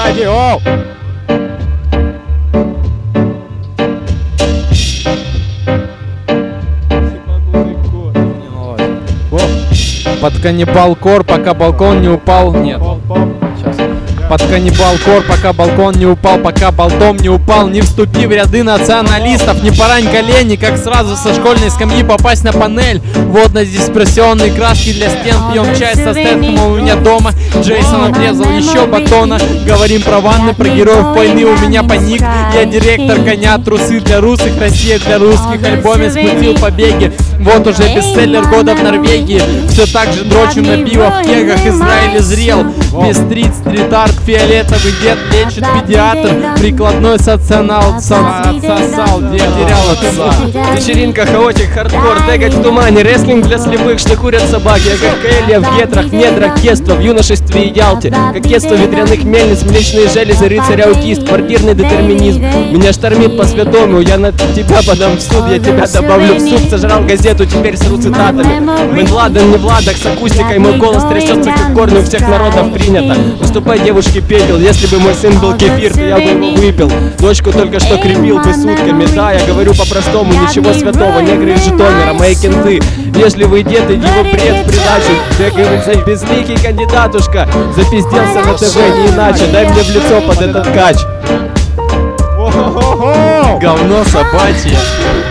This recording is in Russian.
стадион. Под каннибал-кор, пока балкон не упал. Нет. Под каннибал-кор, пока балкон не упал, пока болтом не упал. Не вступи в ряды националистов, не порань колени, как сразу со школьной скамьи попасть на панель. Водно-диспрессионные краски для стен, пьем чай со Стэтхэмом у меня дома. Джейсон отрезал еще батона. Говорим про ванны, про героев войны, у меня паник. Я директор коня, трусы для русских, Россия для русских. Альбоме спустил побеги. Вот уже бестселлер года в Норвегии. Все так же дрочим на пиво в кегах. Израиль зрел. Пестрит, стрит-арт, фиолетовый дед лечит педиатр. Прикладной социал отсосал, потерял отца. Вечеринка, хаотик, хардкор, тегать в тумане. Рестлинг для слепых, что курят собаки. Я как Элья в гетрах, в недрах детства. В юношестве и Ялте. Кокетство ветряных мельниц, млечные железы, рыцарь-аутист. Квартирный детерминизм. Меня штормит по-святому. Я на тебя подам в суд, я тебя добавлю в суп. Сожрал газету, теперь сру цитатами. Бен Ладен не в ладах, с акустикой. Мой голос трясется, как корни, у всех народов принято. Выступай, девушки, пепел. Если бы мой сын был кефир, то я бы его выпил. Дочку только что крепил бы сутками. Да, я говорю по-простому, ничего святого. Негры из Житомира, мои кенты. Вежливый дед, иди его бред в придачу. Ты, говорится, безликий кандидатушка. Запизделся на ТВ, не иначе. Дай мне в лицо под этот кач. Говно собачье.